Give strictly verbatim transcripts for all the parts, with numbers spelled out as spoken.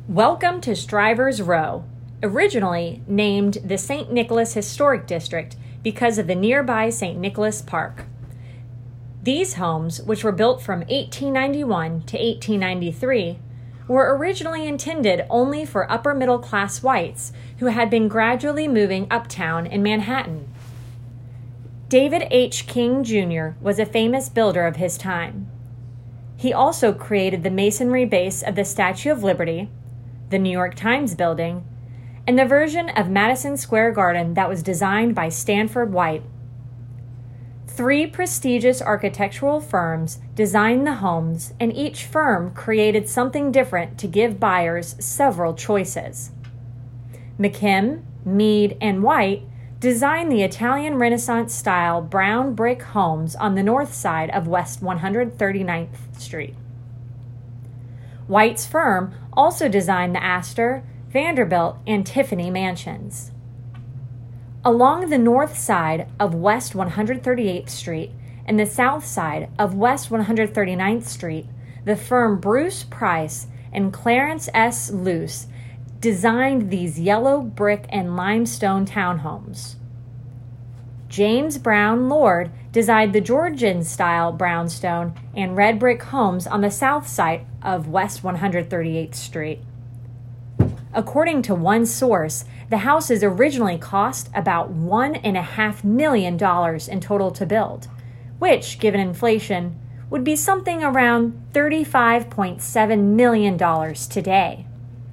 Welcome to Strivers Row, originally named the Saint Nicholas Historic District because of the nearby Saint Nicholas Park. These homes, which were built from eighteen ninety-one to eighteen ninety-three, were originally intended only for upper-middle-class whites who had been gradually moving uptown in Manhattan. David H. King, Junior was a famous builder of his time. He also created the masonry base of the Statue of Liberty, the New York Times building, and the version of Madison Square Garden that was designed by Stanford White. Three prestigious architectural firms designed the homes, and each firm created something different to give buyers several choices. McKim, Mead, and White designed the Italian Renaissance-style brown brick homes on the north side of West one hundred thirty-ninth Street. White's firm also designed the Astor, Vanderbilt, and Tiffany mansions. Along the north side of West one hundred thirty-eighth Street and the south side of West one hundred thirty-ninth Street, the firm Bruce Price and Clarence S. Luce designed these yellow brick and limestone townhomes. James Brown Lord designed the Georgian-style brownstone and red brick homes on the south side of West one hundred thirty-eighth Street. According to one source, the houses originally cost about one and a half million dollars in total to build, which, given inflation, would be something around thirty-five point seven million dollars today.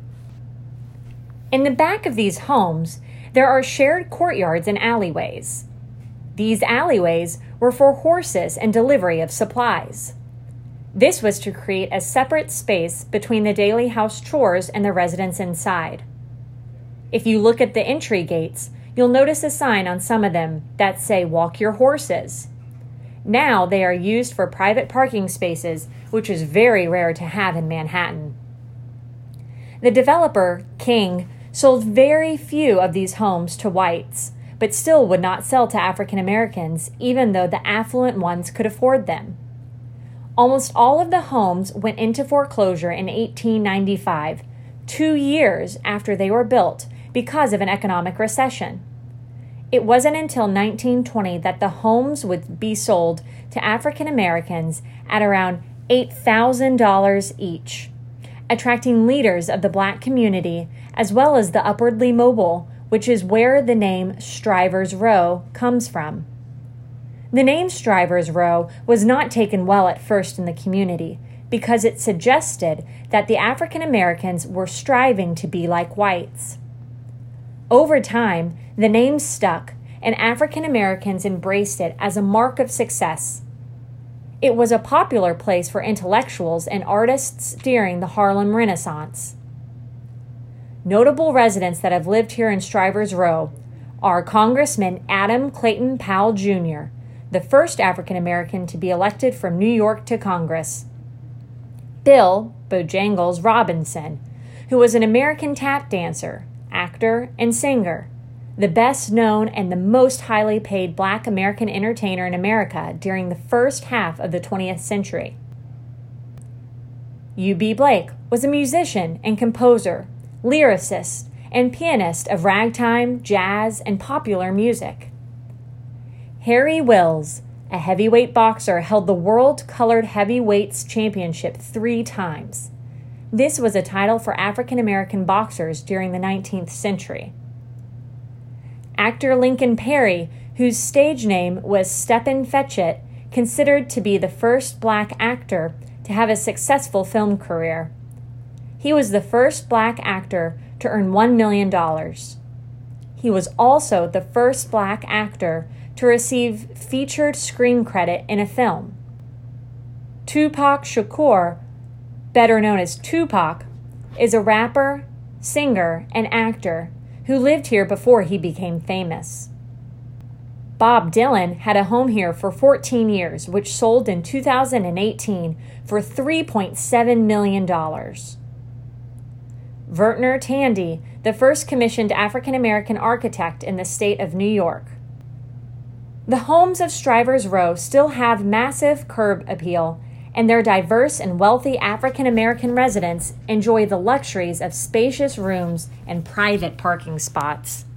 In the back of these homes, there are shared courtyards and alleyways. These alleyways were for horses and delivery of supplies. This was to create a separate space between the daily house chores and the residents inside. If you look at the entry gates, you'll notice a sign on some of them that say, "Walk your horses." Now they are used for private parking spaces, which is very rare to have in Manhattan. The developer, King, sold very few of these homes to whites, but still would not sell to African Americans, even though the affluent ones could afford them. Almost all of the homes went into foreclosure in eighteen ninety-five, two years after they were built, because of an economic recession. It wasn't until nineteen twenty that the homes would be sold to African Americans at around eight thousand dollars each, attracting leaders of the black community as well as the upwardly mobile, which is where the name Strivers Row comes from. The name Strivers Row was not taken well at first in the community because it suggested that the African Americans were striving to be like whites. Over time, the name stuck, and African Americans embraced it as a mark of success. It was a popular place for intellectuals and artists during the Harlem Renaissance. Notable residents that have lived here in Strivers Row are Congressman Adam Clayton Powell, Junior, the first African American to be elected from New York to Congress; Bill Bojangles Robinson, who was an American tap dancer, actor, and singer, the best known and the most highly paid black American entertainer in America during the first half of the twentieth century. U B Blake was a musician and composer, lyricist, and pianist of ragtime, jazz, and popular music. Harry Wills, a heavyweight boxer, held the World Colored Heavyweights Championship three times. This was a title for African American boxers during the nineteenth century. Actor Lincoln Perry, whose stage name was Stepin Fetchit, considered to be the first black actor to have a successful film career. He was the first black actor to earn one million dollars. He was also the first black actor to receive featured screen credit in a film. Tupac Shakur, better known as Tupac, is a rapper, singer, and actor who lived here before he became famous. Bob Dylan had a home here for fourteen years, which sold in two thousand eighteen for three point seven million dollars. Vertner Tandy, the first commissioned African American architect in the state of New York. The homes of Strivers Row still have massive curb appeal and their diverse and wealthy African American residents enjoy the luxuries of spacious rooms and private parking spots.